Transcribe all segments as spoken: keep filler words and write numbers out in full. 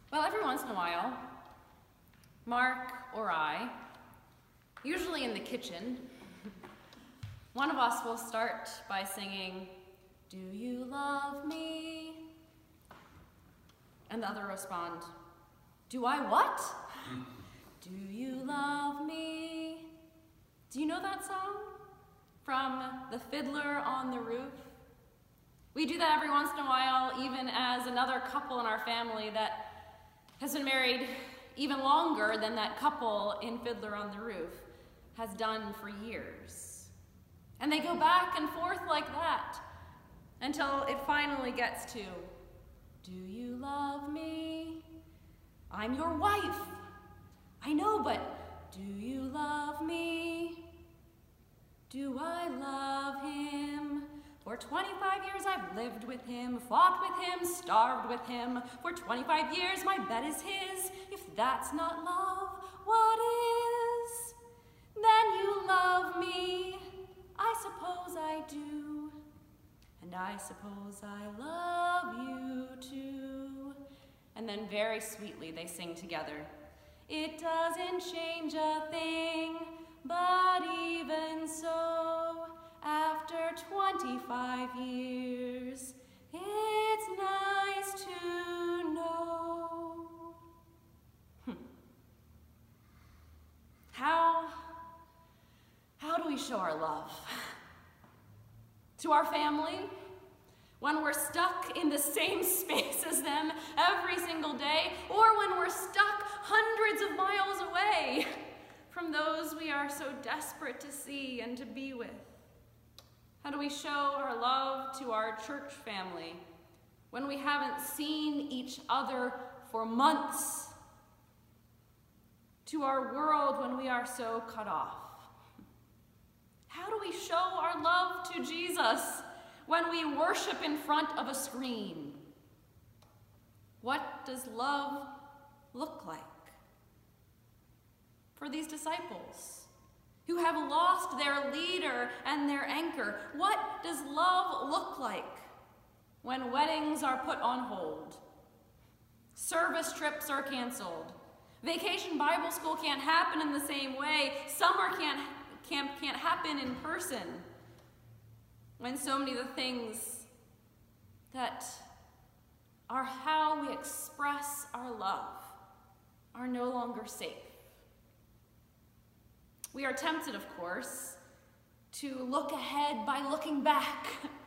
Well, every once in a while, Mark or I, usually in the kitchen, one of us will start by singing, "Do you love me?" And the other respond, "Do I what?" "Do you love me?" Do you know that song? From The Fiddler on the Roof? We do that every once in a while, even as another couple in our family that has been married even longer than that couple in Fiddler on the Roof has done for years. And they go back and forth like that until it finally gets to, "Do you love me? I'm your wife. I know, but do you love me? Do I love him? For twenty-five years I've lived with him, fought with him, starved with him. For twenty-five years my bed is his. If that's not love, what is? Then you love me. I suppose I do. And I suppose I love you too." And then very sweetly they sing together, "It doesn't change a thing, but even so, after twenty-five years, it's nice to know." Hmm. How, how do we show our love? To our family, when we're stuck in the same space as them every single day, or when we're stuck hundreds of miles away from those we are so desperate to see and to be with? How do we show our love to our church family when we haven't seen each other for months? To our world when we are so cut off? How do we show our love to Jesus when we worship in front of a screen? What does love look like? For these disciples who have lost their leader and their anchor, what does love look like when weddings are put on hold? Service trips are canceled. Vacation Bible school can't happen in the same way. Summer can't, camp can't happen in person. When so many of the things that are how we express our love are no longer safe. We are tempted, of course, to look ahead by looking back.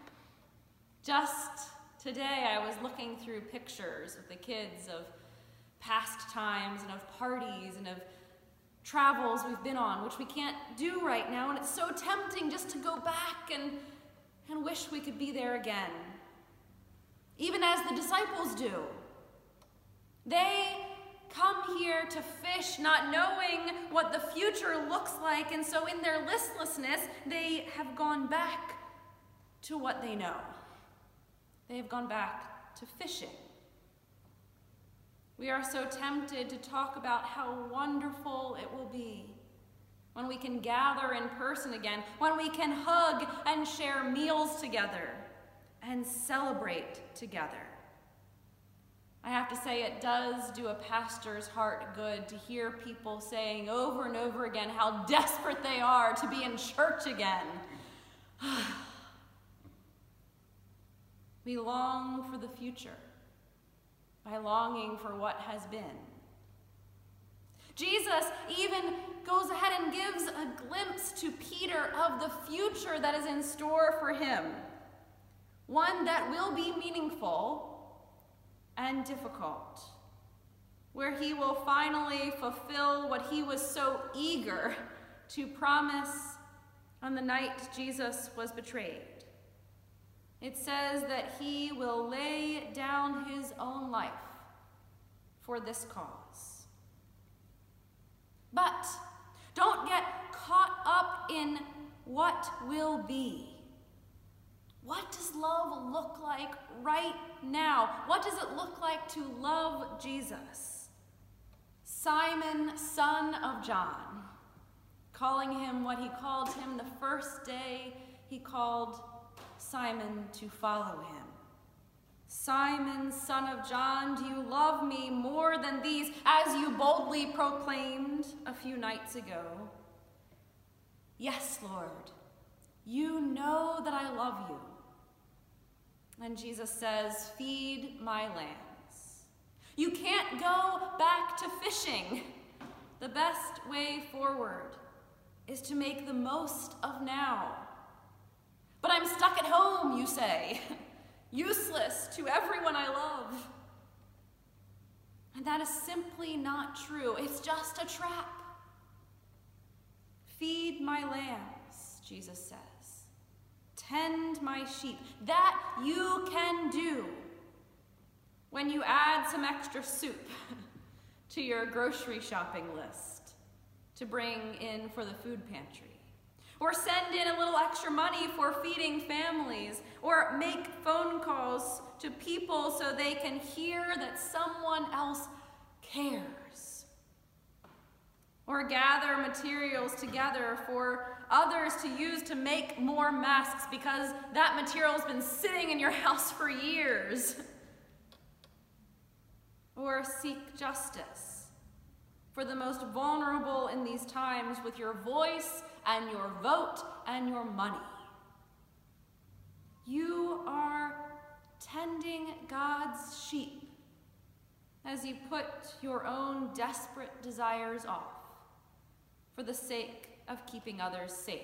Just today, I was looking through pictures with the kids of past times and of parties and of travels we've been on, which we can't do right now, and it's so tempting just to go back and, and wish we could be there again. Even as the disciples do. They come here to fish, not knowing what the future looks like, and so in their listlessness, they have gone back to what they know. They have gone back to fishing. We are so tempted to talk about how wonderful it will be when we can gather in person again, when we can hug and share meals together and celebrate together. I have to say, it does do a pastor's heart good to hear people saying over and over again how desperate they are to be in church again. We long for the future by longing for what has been. Jesus even goes ahead and gives a glimpse to Peter of the future that is in store for him. One that will be meaningful and difficult, where he will finally fulfill what he was so eager to promise on the night Jesus was betrayed. It says that he will lay down his own life for this cause. But don't get caught up in what will be. What does love look like right now? What does it look like to love Jesus? Simon, son of John, calling him what he called him the first day he called Simon to follow him. Simon, son of John, do you love me more than these, as you boldly proclaimed a few nights ago. Yes, Lord, you know that I love you. And Jesus says, feed my lambs. You can't go back to fishing. The best way forward is to make the most of now. But I'm stuck at home, you say, useless to everyone I love. And that is simply not true. It's just a trap. Feed my lambs, Jesus says. Tend my sheep. That you can do when you add some extra soup to your grocery shopping list to bring in for the food pantry. Or send in a little extra money for feeding families. Or make phone calls to people so they can hear that someone else cares. Or gather materials together for others to use to make more masks because that material's been sitting in your house for years. Or seek justice for the most vulnerable in these times with your voice and your vote and your money. You are tending God's sheep as you put your own desperate desires off for the sake of keeping others safe.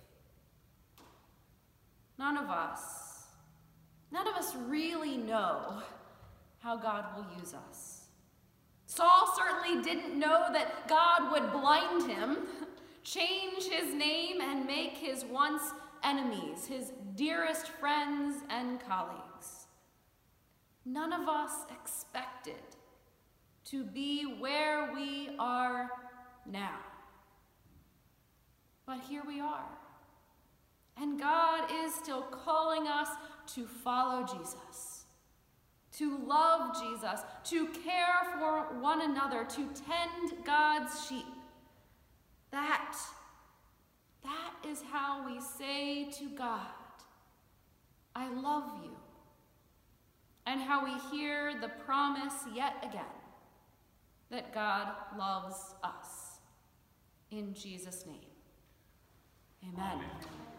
None of us, none of us really know how God will use us. Saul certainly didn't know that God would blind him, change his name, and make his once enemies his dearest friends and colleagues. None of us expected to be where we are now. But here we are. And God is still calling us to follow Jesus, to love Jesus, to care for one another, to tend God's sheep. That, that is how we say to God, I love you. And how we hear the promise yet again that God loves us. In Jesus' name. Amen. Amen.